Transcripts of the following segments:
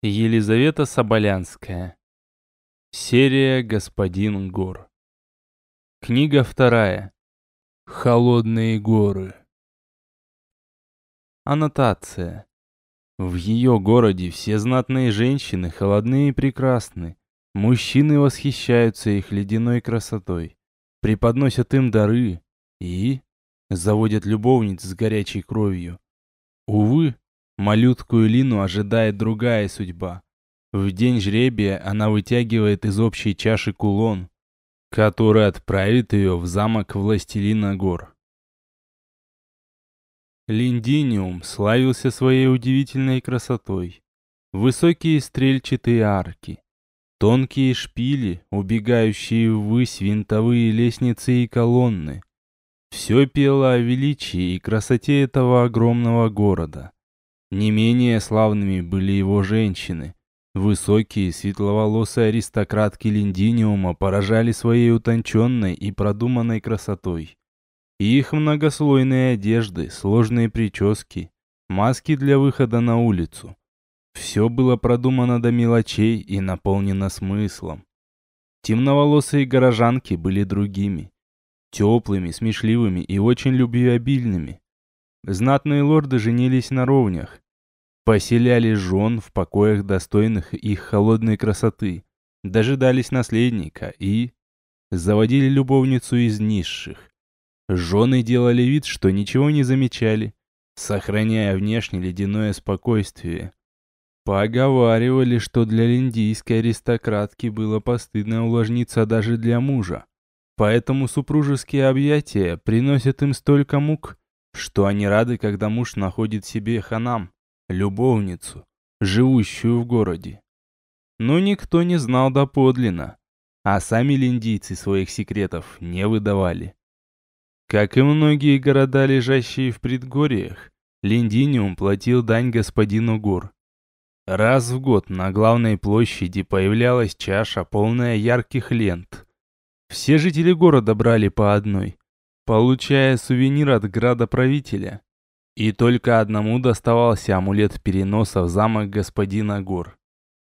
Елизавета Соболянская. Серия «Господин гор». Книга вторая. Холодные горы. Аннотация. В ее городе все знатные женщины холодны и прекрасны. Мужчины восхищаются их ледяной красотой, преподносят им дары и заводят любовниц с горячей кровью. Увы, малютку Элину ожидает другая судьба. В день жребия она вытягивает из общей чаши кулон, который отправит ее в замок властелина гор. Линдиниум славился своей удивительной красотой. Высокие стрельчатые арки, тонкие шпили, убегающие ввысь винтовые лестницы и колонны. Все пело о величии и красоте этого огромного города. Не менее славными были его женщины. Высокие, светловолосые аристократки Линдиниума поражали своей утонченной и продуманной красотой. И их многослойные одежды, сложные прически, маски для выхода на улицу. Все было продумано до мелочей и наполнено смыслом. Темноволосые горожанки были другими. Теплыми, смешливыми и очень любвеобильными. Знатные лорды женились на ровнях. Поселяли жен в покоях, достойных их холодной красоты, дожидались наследника и заводили любовницу из низших. Жены делали вид, что ничего не замечали, сохраняя внешне ледяное спокойствие. Поговаривали, что для линдийской аристократки было постыдно увлажниться даже для мужа. Поэтому супружеские объятия приносят им столько мук, что они рады, когда муж находит себе ханам, любовницу, живущую в городе. Но никто не знал доподлинно, а сами линдийцы своих секретов не выдавали. Как и многие города, лежащие в предгорьях, Линдиниум платил дань господину гор. Раз в год на главной площади появлялась чаша, полная ярких лент. Все жители города брали по одной, получая сувенир от градоправителя. И только одному доставался амулет переноса в замок господина гор.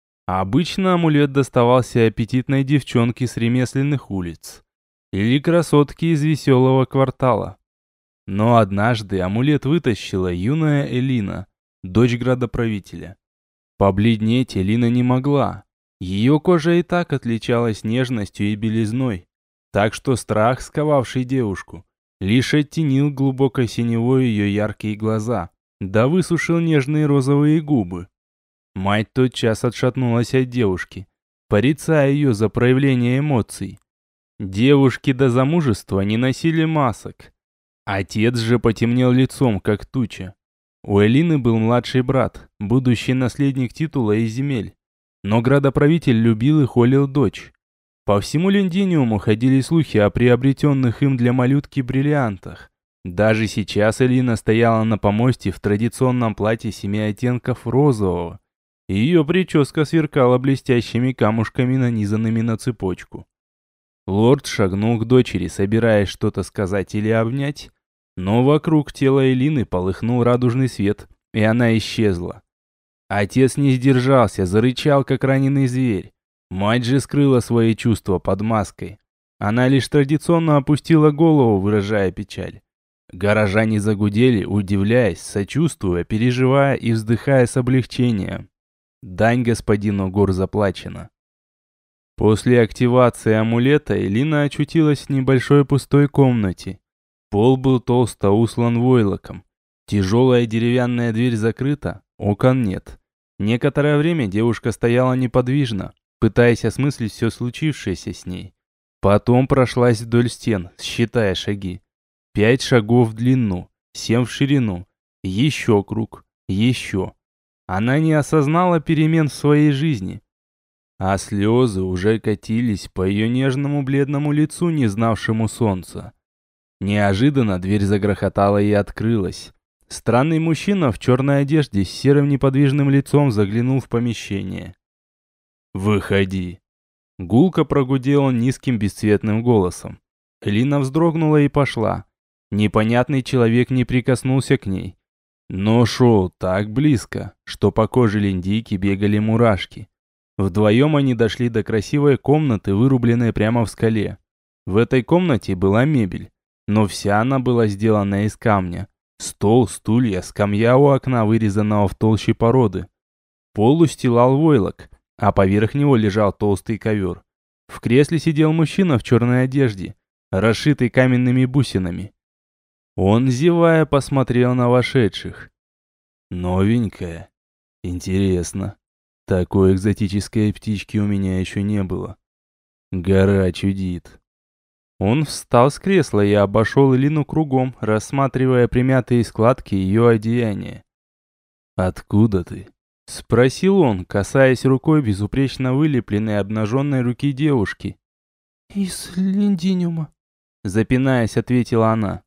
Обычно амулет доставался аппетитной девчонке с ремесленных улиц или красотке из веселого квартала. Но однажды амулет вытащила юная Элина, дочь градоправителя. Побледнеть Элина не могла. Ее кожа и так отличалась нежностью и белизной, так что страх, сковавший девушку, лишь оттенил глубокой синевой ее яркие глаза, да высушил нежные розовые губы. Мать тотчас отшатнулась от девушки, порицая ее за проявление эмоций. Девушки до замужества не носили масок. Отец же потемнел лицом, как туча. У Элины был младший брат, будущий наследник титула и земель. Но градоправитель любил и холил дочь. По всему Линдиниуму ходили слухи о приобретенных им для малютки бриллиантах. Даже сейчас Элина стояла на помосте в традиционном платье 7 оттенков розового. И ее прическа сверкала блестящими камушками, нанизанными на цепочку. Лорд шагнул к дочери, собираясь что-то сказать или обнять, но вокруг тела Элины полыхнул радужный свет, и она исчезла. Отец не сдержался, зарычал, как раненый зверь. Мать же скрыла свои чувства под маской. Она лишь традиционно опустила голову, выражая печаль. Горожане загудели, удивляясь, сочувствуя, переживая и вздыхая с облегчением. Дань господину гор заплачена. После активации амулета Элина очутилась в небольшой пустой комнате. Пол был толсто услан войлоком. Тяжелая деревянная дверь закрыта, окон нет. Некоторое время девушка стояла неподвижно, пытаясь осмыслить все случившееся с ней. Потом прошлась вдоль стен, считая шаги. 5 шагов в длину, 7 в ширину. Еще круг, еще. Она не осознала перемен в своей жизни. А слезы уже катились по ее нежному бледному лицу, не знавшему солнца. Неожиданно дверь загрохотала и открылась. Странный мужчина в черной одежде с серым неподвижным лицом заглянул в помещение. «Выходи!» Гулко прогудел он низким бесцветным голосом. Элина вздрогнула и пошла. Непонятный человек не прикоснулся к ней. но шел так близко, что по коже Линдийки бегали мурашки. Вдвоем они дошли до красивой комнаты, вырубленной прямо в скале. В этой комнате была мебель, но вся она была сделана из камня. Стол, стулья, скамья у окна, вырезанного в толще породы. Пол устилал войлок, а поверх него лежал толстый ковер. В кресле сидел мужчина в черной одежде, расшитый каменными бусинами. Он, зевая, посмотрел на вошедших. Новенькая. Интересно. Такой экзотической птички у меня еще не было. Гора чудит. Он встал с кресла и обошел Элину кругом, рассматривая примятые складки ее одеяния. «Откуда ты?» — спросил он, касаясь рукой безупречно вылепленной обнаженной руки девушки. «Из Линдиниума», — запинаясь, ответила она.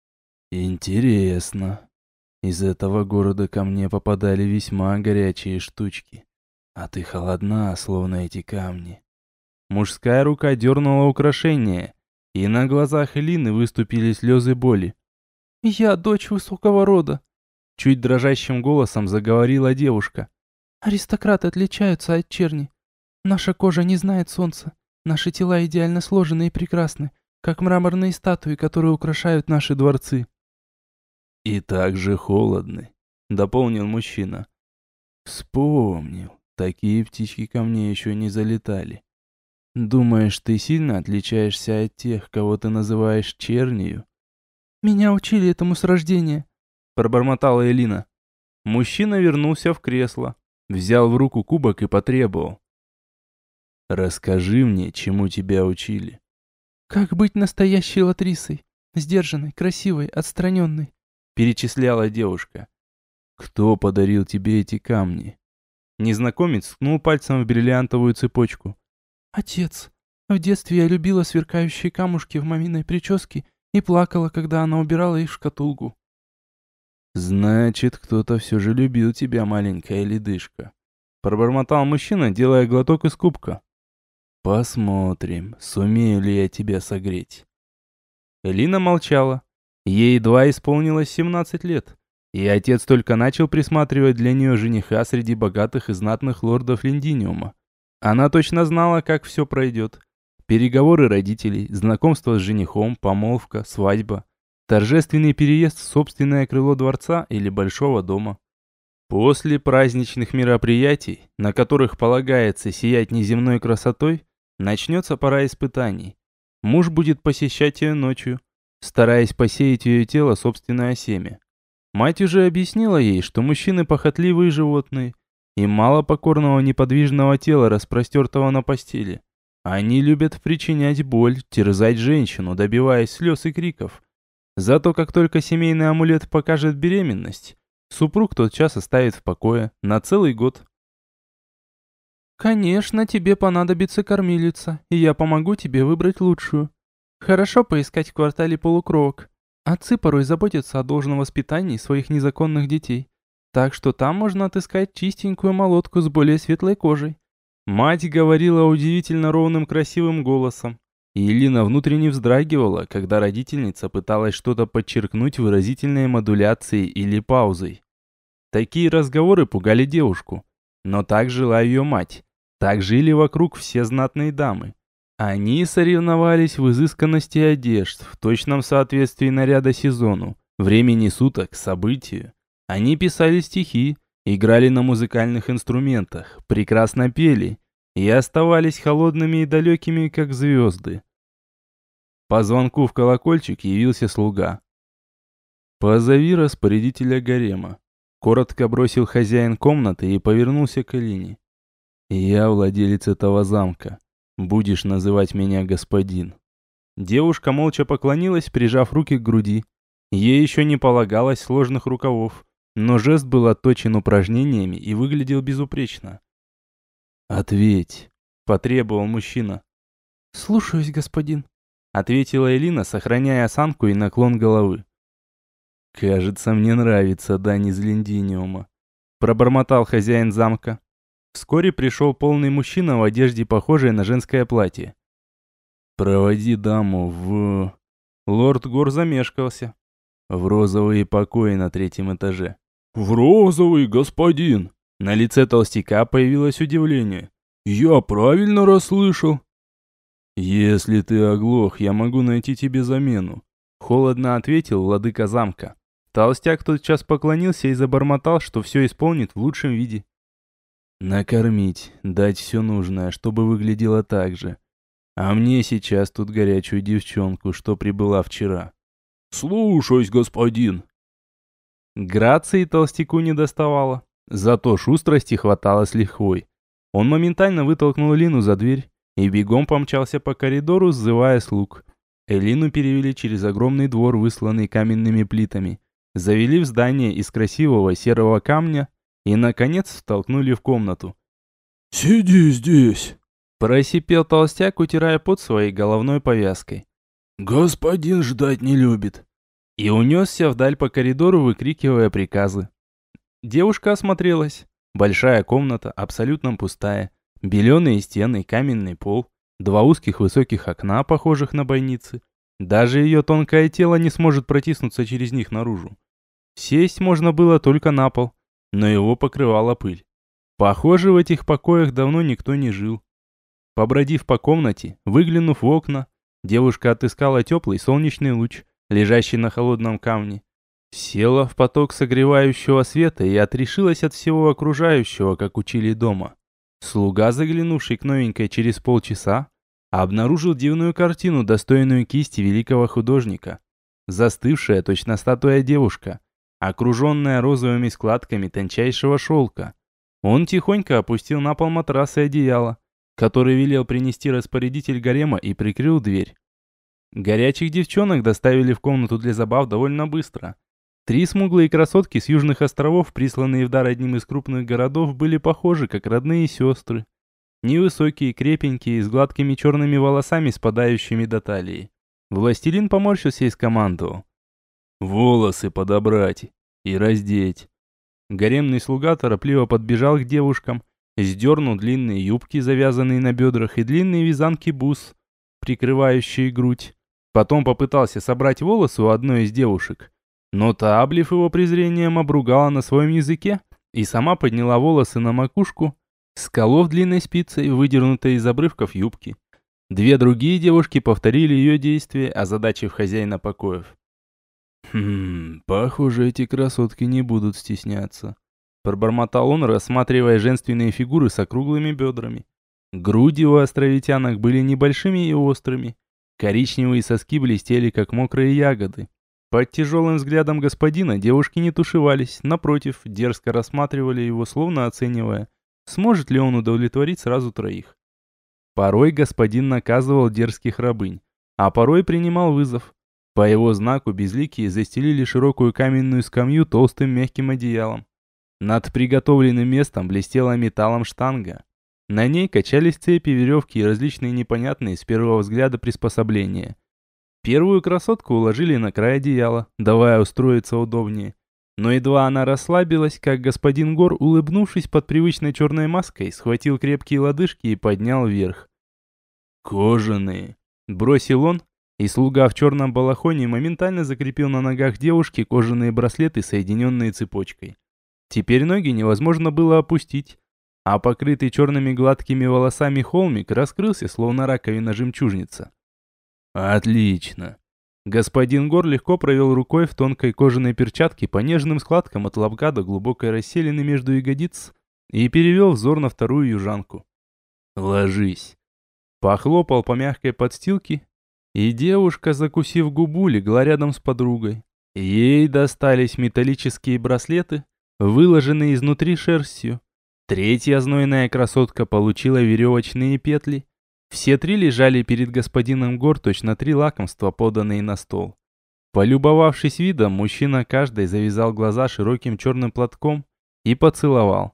«Интересно. Из этого города ко мне попадали весьма горячие штучки. А ты холодна, словно эти камни». Мужская рука дернула украшение, и на глазах Элины выступили слезы боли. «Я дочь высокого рода», — чуть дрожащим голосом заговорила девушка. «Аристократы отличаются от черни. Наша кожа не знает солнца. Наши тела идеально сложены и прекрасны, как мраморные статуи, которые украшают наши дворцы». «И так же холодны», — дополнил мужчина. «Вспомнил, такие птички ко мне еще не залетали. Думаешь, ты сильно отличаешься от тех, кого ты называешь чернью?» «Меня учили этому с рождения», — пробормотала Элина. Мужчина вернулся в кресло, взял в руку кубок и потребовал. «Расскажи мне, чему тебя учили». «Как быть настоящей латрисой, сдержанной, красивой, отстраненной», — перечисляла девушка. «Кто подарил тебе эти камни?» Незнакомец ткнул пальцем в бриллиантовую цепочку. «Отец. В детстве я любила сверкающие камушки в маминой прическе и плакала, когда она убирала их в шкатулку». «Значит, кто-то все же любил тебя, маленькая ледышка», — пробормотал мужчина, делая глоток из кубка. «Посмотрим, сумею ли я тебя согреть». Элина молчала. Ей едва исполнилось 17 лет, и отец только начал присматривать для нее жениха среди богатых и знатных лордов Линдиниума. Она точно знала, как все пройдет. Переговоры родителей, знакомство с женихом, помолвка, свадьба, торжественный переезд в собственное крыло дворца или большого дома. После праздничных мероприятий, на которых полагается сиять неземной красотой, начнется пора испытаний. Муж будет посещать ее ночью, стараясь посеять в ее тело собственное семя. Мать уже объяснила ей, что мужчины похотливые животные, и мало покорного неподвижного тела, распростертого на постели. Они любят причинять боль, терзать женщину, добиваясь слез и криков. Зато как только семейный амулет покажет беременность, супруг тотчас оставит в покое на целый год. «Конечно, тебе понадобится кормилица, и я помогу тебе выбрать лучшую. Хорошо поискать в квартале полукровок. Отцы порой заботятся о должном воспитании своих незаконных детей. Так что там можно отыскать чистенькую молодку с более светлой кожей». Мать говорила удивительно ровным красивым голосом, и Элина внутренне вздрагивала, когда родительница пыталась что-то подчеркнуть выразительной модуляцией или паузой. Такие разговоры пугали девушку, но так жила ее мать, так жили вокруг все знатные дамы. Они соревновались в изысканности одежд, в точном соответствии наряда сезону, времени суток, событию. Они писали стихи, играли на музыкальных инструментах, прекрасно пели и оставались холодными и далекими, как звезды. По звонку в колокольчик явился слуга. «Позови распорядителя гарема», — коротко бросил хозяин комнаты и повернулся к Элине. «Я владелец этого замка. Будешь называть меня господин». Девушка молча поклонилась, прижав руки к груди. Ей еще не полагалось сложных рукавов, но жест был отточен упражнениями и выглядел безупречно. «Ответь», — потребовал мужчина. «Слушаюсь, господин», — ответила Элина, сохраняя осанку и наклон головы. «Кажется, мне нравится дань из Линдиниума», — пробормотал хозяин замка. Вскоре пришел полный мужчина в одежде, похожей на женское платье. «Проводи даму в...» Лорд Гор замешкался. «В розовые покои на 3-м этаже», «В розовый, господин!» На лице толстяка появилось удивление. «Я правильно расслышал?» «Если ты оглох, я могу найти тебе замену», — холодно ответил владыка замка. Толстяк тотчас поклонился и забормотал, что все исполнит в лучшем виде. «Накормить, дать все нужное, чтобы выглядело так же. А мне сейчас тут горячую девчонку, что прибыла вчера». «Слушаюсь, господин». Грации толстяку не доставало, зато шустрости хватало с лихвой. Он моментально вытолкнул Лину за дверь и бегом помчался по коридору, сзывая слуг. Элину перевели через огромный двор, высланный каменными плитами, завели в здание из красивого серого камня и, наконец, втолкнули в комнату. «Сиди здесь!» – просипел толстяк, утирая пот своей головной повязкой. «Господин ждать не любит!» И унесся вдаль по коридору, выкрикивая приказы. Девушка осмотрелась. Большая комната, абсолютно пустая. Беленые стены, каменный пол, два узких высоких окна, похожих на бойницы. Даже ее тонкое тело не сможет протиснуться через них наружу. Сесть можно было только на пол, но его покрывала пыль. Похоже, в этих покоях давно никто не жил. Побродив по комнате, выглянув в окна, девушка отыскала теплый солнечный луч, лежащий на холодном камне. Села в поток согревающего света и отрешилась от всего окружающего, как учили дома. Слуга, заглянувший к новенькой через полчаса, обнаружил дивную картину, достойную кисти великого художника. Застывшая, точно статуя девушка, окруженная розовыми складками тончайшего шелка. Он тихонько опустил на пол матрас и одеяло, который велел принести распорядитель гарема, и прикрыл дверь. Горячих девчонок доставили в комнату для забав довольно быстро. 3 смуглые красотки с южных островов, присланные в дар одним из крупных городов, были похожи, как родные сестры. Невысокие, крепенькие, с гладкими черными волосами, спадающими до талии. Властелин поморщился и скомандовал: «Волосы подобрать и раздеть». Гаремный слуга торопливо подбежал к девушкам, сдернул длинные юбки, завязанные на бедрах, и длинные вязанки бус, прикрывающие грудь. Потом попытался собрать волосы у одной из девушек, но та, облив его презрением, обругала на своем языке и сама подняла волосы на макушку, сколов длинной спицей, выдернутой из обрывков юбки. 2 другие девушки повторили ее действия, озадачив хозяина покоев. Похоже, эти красотки не будут стесняться», – пробормотал он, рассматривая женственные фигуры с округлыми бедрами. Груди у островитянок были небольшими и острыми. Коричневые соски блестели, как мокрые ягоды. Под тяжелым взглядом господина девушки не тушевались, напротив, дерзко рассматривали его, словно оценивая, сможет ли он удовлетворить сразу 3. Порой господин наказывал дерзких рабынь, а порой принимал вызов. По его знаку безликие застелили широкую каменную скамью толстым мягким одеялом. Над приготовленным местом блестела металлом штанга. На ней качались цепи, веревки и различные непонятные с первого взгляда приспособления. Первую красотку уложили на край одеяла, давая устроиться удобнее. Но едва она расслабилась, как господин Гор, улыбнувшись под привычной черной маской, схватил крепкие лодыжки и поднял вверх. «Кожаные!» – бросил он, и слуга в черном балахоне моментально закрепил на ногах девушки кожаные браслеты, соединенные цепочкой. Теперь ноги невозможно было опустить, а покрытый черными гладкими волосами холмик раскрылся, словно раковина-жемчужница. «Отлично!» Господин Гор легко провел рукой в тонкой кожаной перчатке по нежным складкам от лобка до глубокой расселины между ягодиц и перевел взор на вторую южанку. «Ложись!» Похлопал по мягкой подстилке, и девушка, закусив губу, легла рядом с подругой. Ей достались металлические браслеты, выложенные изнутри шерстью. Третья знойная красотка получила веревочные петли. Все 3 лежали перед господином Гор, точно 3 лакомства, поданные на стол. Полюбовавшись видом, мужчина каждой завязал глаза широким черным платком и поцеловал.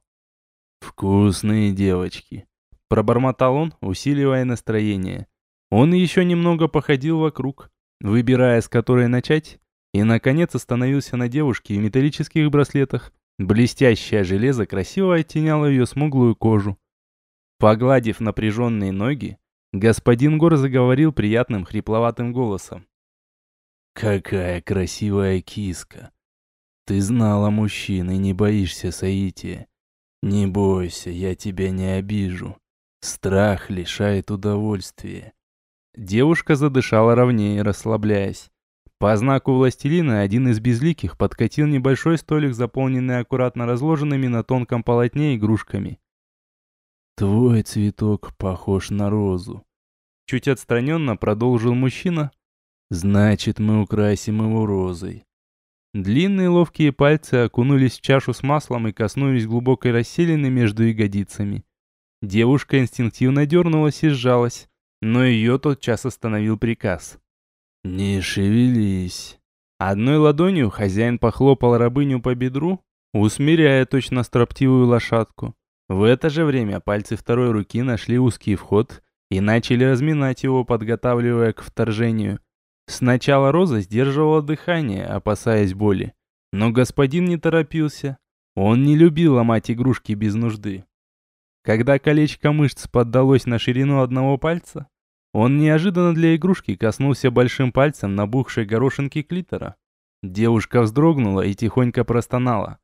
«Вкусные девочки», – пробормотал он, усиливая настроение. Он еще немного походил вокруг, выбирая, с которой начать, и, наконец, остановился на девушке в металлических браслетах. Блестящее железо красиво оттеняло ее смуглую кожу. Погладив напряженные ноги, господин Гор заговорил приятным хрипловатым голосом. «Какая красивая киска! Ты знала мужчин и не боишься соития. Не бойся, я тебя не обижу. Страх лишает удовольствия. Девушка задышала ровнее, расслабляясь. По знаку властелина один из безликих подкатил небольшой столик, заполненный аккуратно разложенными на тонком полотне игрушками. «Твой цветок похож на розу», — чуть отстраненно продолжил мужчина. «Значит, мы украсим его розой». Длинные ловкие пальцы окунулись в чашу с маслом и коснулись глубокой расселины между ягодицами. Девушка инстинктивно дернулась и сжалась, но ее тотчас остановил приказ. «Не шевелись». Одной ладонью хозяин похлопал рабыню по бедру, усмиряя точно строптивую лошадку. В это же время пальцы второй руки нашли узкий вход и начали разминать его, подготавливая к вторжению. Сначала Роза сдерживала дыхание, опасаясь боли. Но господин не торопился. Он не любил ломать игрушки без нужды. Когда колечко мышц поддалось на ширину одного пальца, он неожиданно для игрушки коснулся большим пальцем набухшей горошинки клитора. Девушка вздрогнула и тихонько простонала.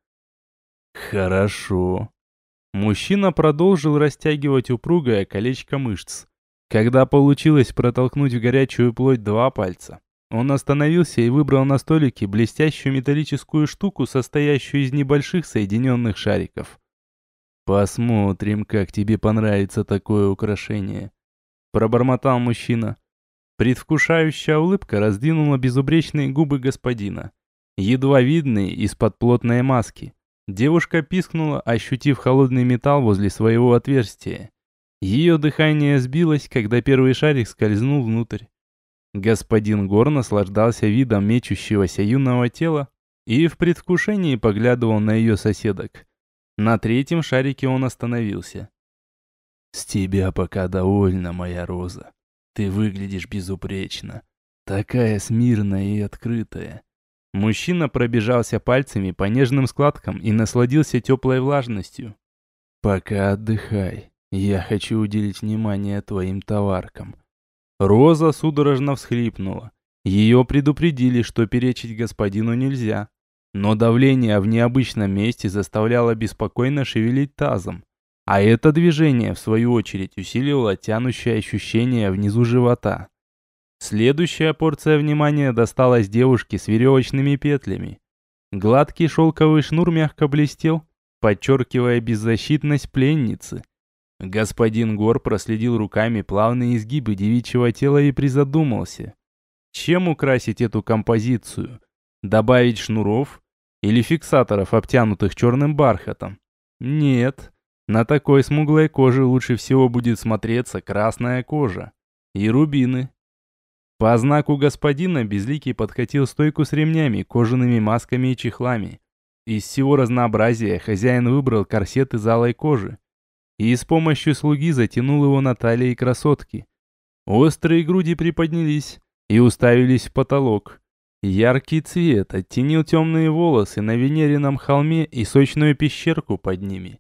«Хорошо». Мужчина продолжил растягивать упругое колечко мышц. Когда получилось протолкнуть в горячую плоть 2 пальца, он остановился и выбрал на столике блестящую металлическую штуку, состоящую из небольших соединенных шариков. «Посмотрим, как тебе понравится такое украшение», — пробормотал мужчина. Предвкушающая улыбка раздвинула безупречные губы господина, едва видные из-под плотной маски. Девушка пискнула, ощутив холодный металл возле своего отверстия. Ее дыхание сбилось, когда первый шарик скользнул внутрь. Господин Гор наслаждался видом мечущегося юного тела и в предвкушении поглядывал на ее соседок. На 3-м шарике он остановился. «С тебя пока довольна, моя Роза. Ты выглядишь безупречно. Такая смирная и открытая». Мужчина пробежался пальцами по нежным складкам и насладился теплой влажностью. «Пока отдыхай. Я хочу уделить внимание твоим товаркам». Роза судорожно всхлипнула. Ее предупредили, что перечить господину нельзя. Но давление в необычном месте заставляло беспокойно шевелить тазом. А это движение, в свою очередь, усиливало тянущее ощущение внизу живота. Следующая порция внимания досталась девушке с веревочными петлями. Гладкий шелковый шнур мягко блестел, подчеркивая беззащитность пленницы. Господин Гор проследил руками плавные изгибы девичьего тела и призадумался. Чем украсить эту композицию? Добавить шнуров или фиксаторов, обтянутых черным бархатом? Нет, на такой смуглой коже лучше всего будет смотреться красная кожа и рубины. По знаку господина Безликий подкатил стойку с ремнями, кожаными масками и чехлами. Из всего разнообразия хозяин выбрал корсет из алой кожи и с помощью слуги затянул его на талии красотки. Острые груди приподнялись и уставились в потолок. Яркий цвет оттенил темные волосы на венерином холме и сочную пещерку под ними.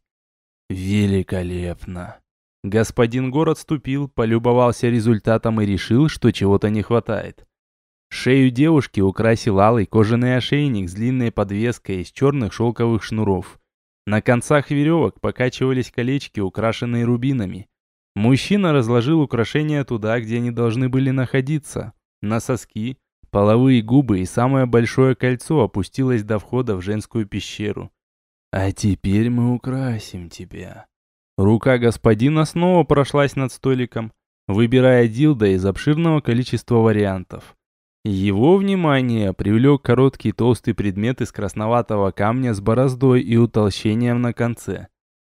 Великолепно! Господин Гор отступил, полюбовался результатом и решил, что чего-то не хватает. Шею девушки украсил алый кожаный ошейник с длинной подвеской из черных шелковых шнуров. На концах веревок покачивались колечки, украшенные рубинами. Мужчина разложил украшения туда, где они должны были находиться. На соски, половые губы и самое большое кольцо опустилось до входа в женскую пещеру. «А теперь мы украсим тебя». Рука господина снова прошлась над столиком, выбирая дилдо из обширного количества вариантов. Его внимание привлек короткий толстый предмет из красноватого камня с бороздой и утолщением на конце.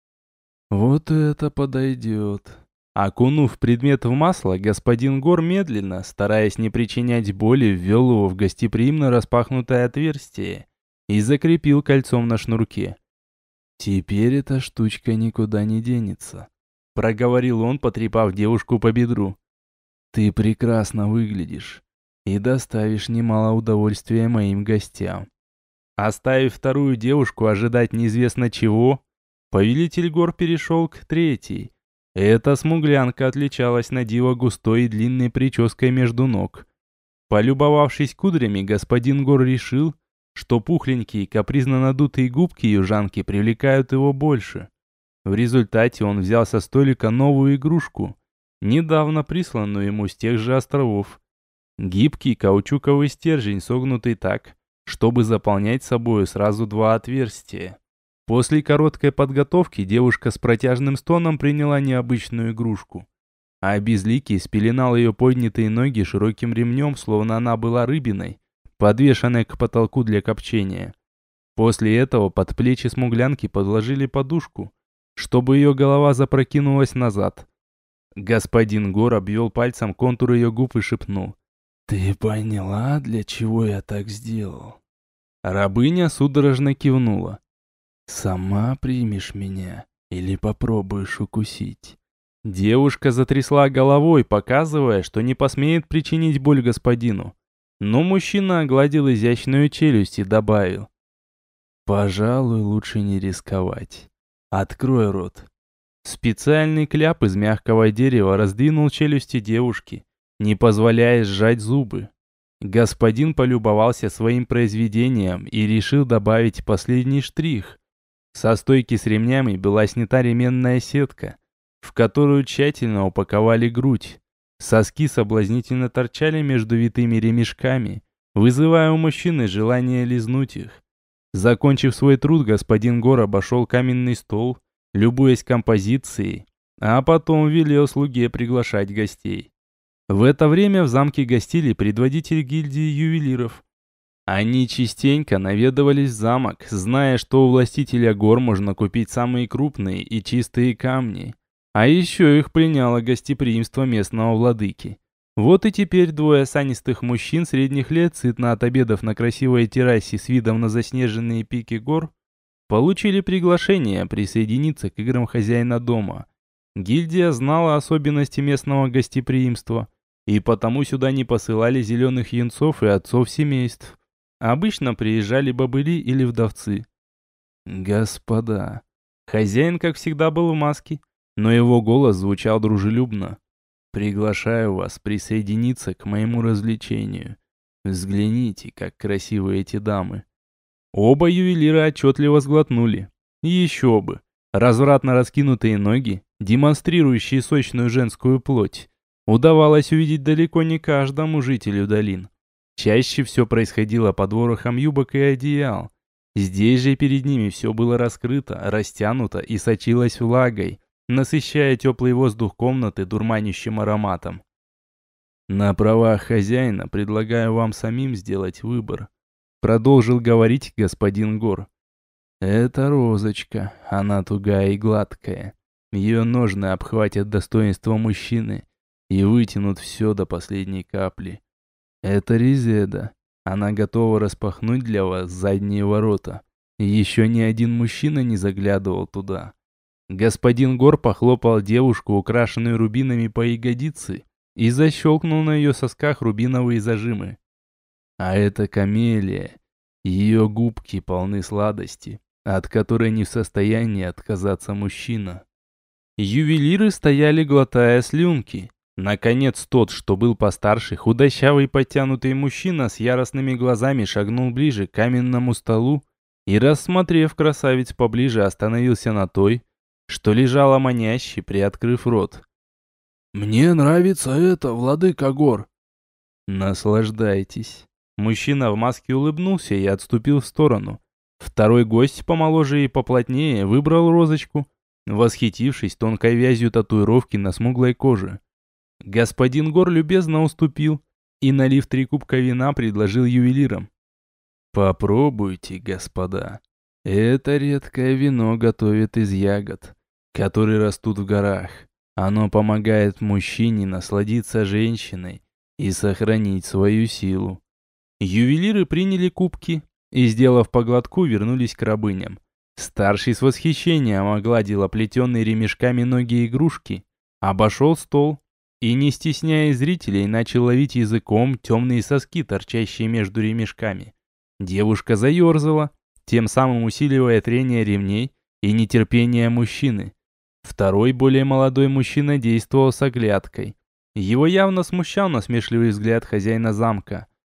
«Вот это подойдет». Окунув предмет в масло, господин Гор медленно, стараясь не причинять боли, ввел его в гостеприимно распахнутое отверстие и закрепил кольцом на шнурке. «Теперь эта штучка никуда не денется», — проговорил он, потрепав девушку по бедру. «Ты прекрасно выглядишь и доставишь немало удовольствия моим гостям». Оставив вторую девушку ожидать неизвестно чего, повелитель гор перешел к 3-й. Эта смуглянка отличалась на диво густой и длинной прической между ног. Полюбовавшись кудрями, господин Гор решил, что пухленькие капризно надутые губки южанки привлекают его больше. В результате он взял со столика новую игрушку, недавно присланную ему с тех же островов. Гибкий каучуковый стержень, согнутый так, чтобы заполнять собою сразу два отверстия. После короткой подготовки девушка с протяжным стоном приняла необычную игрушку, а Безликий спеленал ее поднятые ноги широким ремнем, словно она была рыбиной, подвешенной к потолку для копчения. После этого под плечи смуглянки подложили подушку, чтобы ее голова запрокинулась назад. Господин Гор обвел пальцем контур ее губ и шепнул: «Ты поняла, для чего я так сделал?» Рабыня судорожно кивнула. «Сама примешь меня или попробуешь укусить?» Девушка затрясла головой, показывая, что не посмеет причинить боль господину. Но мужчина огладил изящную челюсть и добавил: «Пожалуй, лучше не рисковать. Открой рот». Специальный кляп из мягкого дерева раздвинул челюсти девушки, не позволяя сжать зубы. Господин полюбовался своим произведением и решил добавить последний штрих. Со стойки с ремнями была снята ременная сетка, в которую тщательно упаковали грудь. Соски соблазнительно торчали между витыми ремешками, вызывая у мужчины желание лизнуть их. Закончив свой труд, господин Гор обошел каменный стол, любуясь композицией, а потом велел слуге приглашать гостей. В это время в замке гостили предводитель гильдии ювелиров. Они частенько наведывались в замок, зная, что у властителя гор можно купить самые крупные и чистые камни. А еще их пленяло гостеприимство местного владыки. Вот и теперь двое осанистых мужчин средних лет, сытно отобедав на красивой террасе с видом на заснеженные пики гор, получили приглашение присоединиться к играм хозяина дома. Гильдия знала особенности местного гостеприимства, и потому сюда не посылали зеленых юнцов и отцов семейств. Обычно приезжали бобыли или вдовцы. «Господа!» Хозяин, как всегда, был в маске, но его голос звучал дружелюбно. «Приглашаю вас присоединиться к моему развлечению. Взгляните, как красивы эти дамы». Оба ювелира отчетливо сглотнули. Еще бы! Развратно раскинутые ноги, демонстрирующие сочную женскую плоть, удавалось увидеть далеко не каждому жителю долин. Чаще все происходило под ворохом юбок и одеял. Здесь же перед ними все было раскрыто, растянуто и сочилось влагой, насыщая теплый воздух комнаты дурманящим ароматом. «На правах хозяина предлагаю вам самим сделать выбор», продолжил говорить господин Гор. «Это розочка, она тугая и гладкая. Ее ножны обхватят достоинство мужчины и вытянут все до последней капли. Это Резеда, она готова распахнуть для вас задние ворота. Еще ни один мужчина не заглядывал туда». Господин Гор похлопал девушку, украшенную рубинами по ягодице, и защелкнул на ее сосках рубиновые зажимы. А это Камелия. Ее губки полны сладости, от которой не в состоянии отказаться мужчина. Ювелиры стояли, глотая слюнки. Наконец тот, что был постарше, худощавый подтянутый мужчина с яростными глазами шагнул ближе к каменному столу и, рассмотрев красавиц поближе, остановился на той, что лежала маняще, приоткрыв рот. «Мне нравится это, владыка гор». «Наслаждайтесь». Мужчина в маске улыбнулся и отступил в сторону. Второй гость, помоложе и поплотнее, выбрал розочку, восхитившись тонкой вязью татуировки на смуглой коже. Господин Гор любезно уступил и, налив 3 кубка вина, предложил ювелирам. «Попробуйте, господа. Это редкое вино готовят из ягод, которые растут в горах. Оно помогает мужчине насладиться женщиной и сохранить свою силу». Ювелиры приняли кубки и, сделав по глотку, вернулись к рабыням. Старший с восхищением огладил оплетенные ремешками ноги игрушки, обошел стол и, не стесняя зрителей, начал ловить языком темные соски, торчащие между ремешками. Девушка заерзала, тем самым усиливая трение ремней и нетерпение мужчины. Второй, более молодой мужчина действовал с оглядкой. Его явно смущал насмешливый взгляд хозяина замка.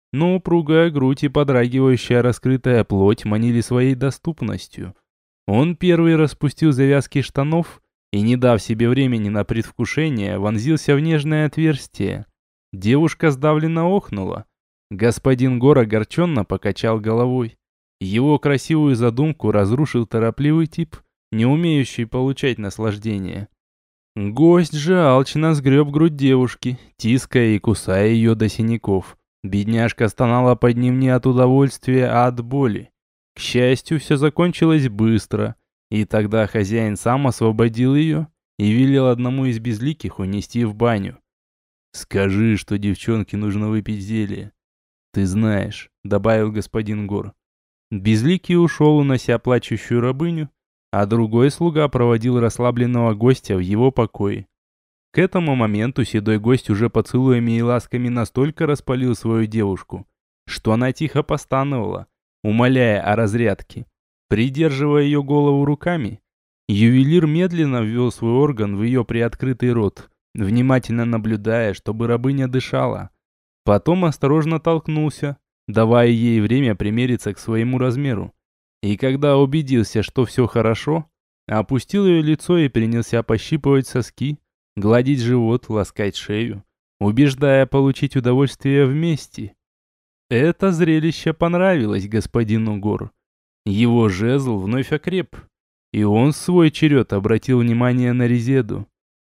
но упругая грудь и подрагивающая раскрытая плоть манили своей доступностью. Он первый распустил завязки штанов и, не дав себе времени на предвкушение, вонзился в нежное отверстие. Девушка сдавленно охнула. Господин Гор огорченно покачал головой. Его красивую задумку разрушил торопливый тип, не умеющий получать наслаждение. Гость же алчно сгреб грудь девушки, тиская и кусая ее до синяков. Бедняжка стонала под ним не от удовольствия, а от боли. К счастью, все закончилось быстро, и тогда хозяин сам освободил ее и велел одному из безликих унести в баню. «Скажи, что девчонке нужно выпить зелье». «Ты знаешь», — добавил господин Гор. Безликий ушел, унося плачущую рабыню, а другой слуга проводил расслабленного гостя в его покое. К этому моменту седой гость уже поцелуями и ласками настолько распалил свою девушку, что она тихо постановала, умоляя о разрядке. Придерживая ее голову руками, ювелир медленно ввел свой орган в ее приоткрытый рот, внимательно наблюдая, чтобы рабыня дышала. Потом осторожно толкнулся, давая ей время примериться к своему размеру. И когда убедился, что все хорошо, опустил ее лицо и принялся пощипывать соски, гладить живот, ласкать шею, убеждая получить удовольствие вместе. Это зрелище понравилось господину Гор. Его жезл вновь окреп, и он в свой черед обратил внимание на Резеду.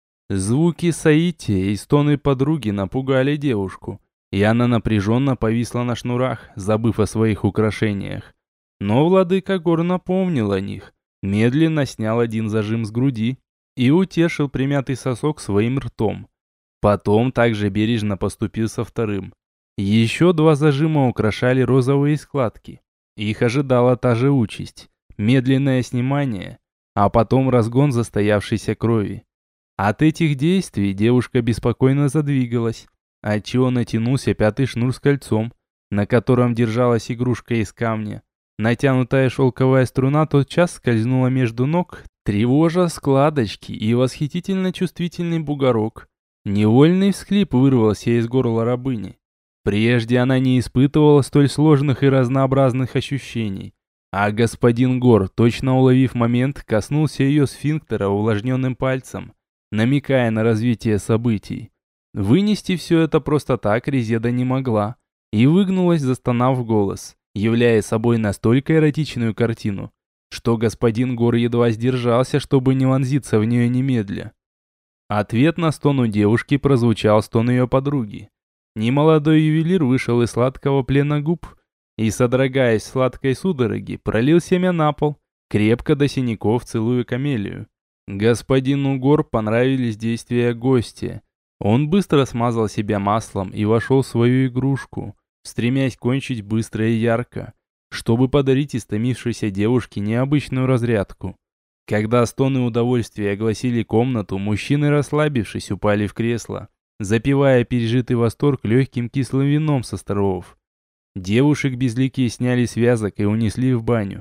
Звуки соития и стоны подруги напугали девушку, и она напряженно повисла на шнурах, забыв о своих украшениях. Но владыка Гор напомнил о них, медленно снял один зажим с груди и утешил примятый сосок своим ртом. Потом также бережно поступил со вторым. Еще два зажима украшали розовые складки. Их ожидала та же участь – медленное снимание, а потом разгон застоявшейся крови. От этих действий девушка беспокойно задвигалась, отчего натянулся пятый шнур с кольцом, на котором держалась игрушка из камня. Натянутая шелковая струна тотчас скользнула между ног, тревожа складочки и восхитительно чувствительный бугорок. Невольный всхлип вырвался из горла рабыни. Прежде она не испытывала столь сложных и разнообразных ощущений, а господин Гор, точно уловив момент, коснулся ее сфинктера увлажненным пальцем, намекая на развитие событий. Вынести все это просто так Резеда не могла и выгнулась, застонав в голос, являя собой настолько эротичную картину, что господин Гор едва сдержался, чтобы не вонзиться в нее немедля. Ответ на стон у девушки прозвучал стон ее подруги. Немолодой ювелир вышел из сладкого плена губ и, содрогаясь в сладкой судороге, пролил семя на пол, крепко до синяков целуя камелию. Господину Гор понравились действия гостя. Он быстро смазал себя маслом и вошел в свою игрушку, стремясь кончить быстро и ярко, чтобы подарить истомившейся девушке необычную разрядку. Когда стоны удовольствия огласили комнату, мужчины, расслабившись, упали в кресло, запивая пережитый восторг легким кислым вином с островов. Девушек безликие сняли с вязок и унесли в баню.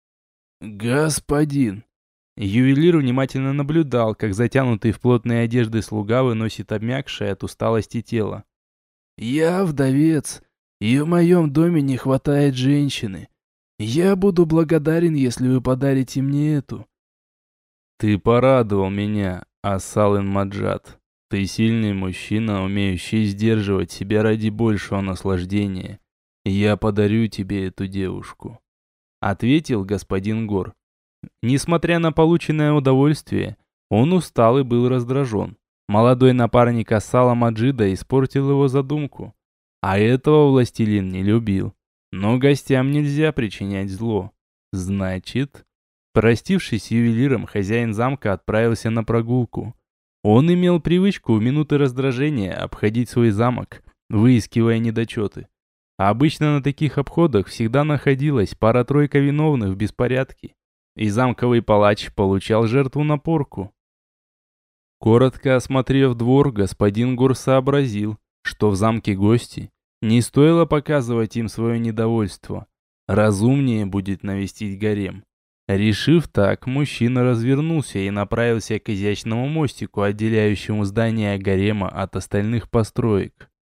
«Господин!» Ювелир внимательно наблюдал, как затянутый в плотные одежды слуга выносит обмякшее от усталости тело. «Я вдовец, и в моем доме не хватает женщины. Я буду благодарен, если вы подарите мне эту». «Ты порадовал меня, Ас-Салын Маджад. Ты сильный мужчина, умеющий сдерживать себя ради большего наслаждения. Я подарю тебе эту девушку», — ответил господин Гор. Несмотря на полученное удовольствие, он устал и был раздражен. Молодой напарник Ассала Маджида испортил его задумку. А этого властелин не любил. Но гостям нельзя причинять зло. Значит, простившись с ювелиром, хозяин замка отправился на прогулку. Он имел привычку в минуты раздражения обходить свой замок, выискивая недочеты. Обычно на таких обходах всегда находилась пара-тройка виновных в беспорядке, и замковый палач получал жертву на порку. Коротко осмотрев двор, господин Гор сообразил, что в замке гости, не стоило показывать им свое недовольство. Разумнее будет навестить гарем. Решив так, мужчина развернулся и направился к изящному мостику, отделяющему здание гарема от остальных построек.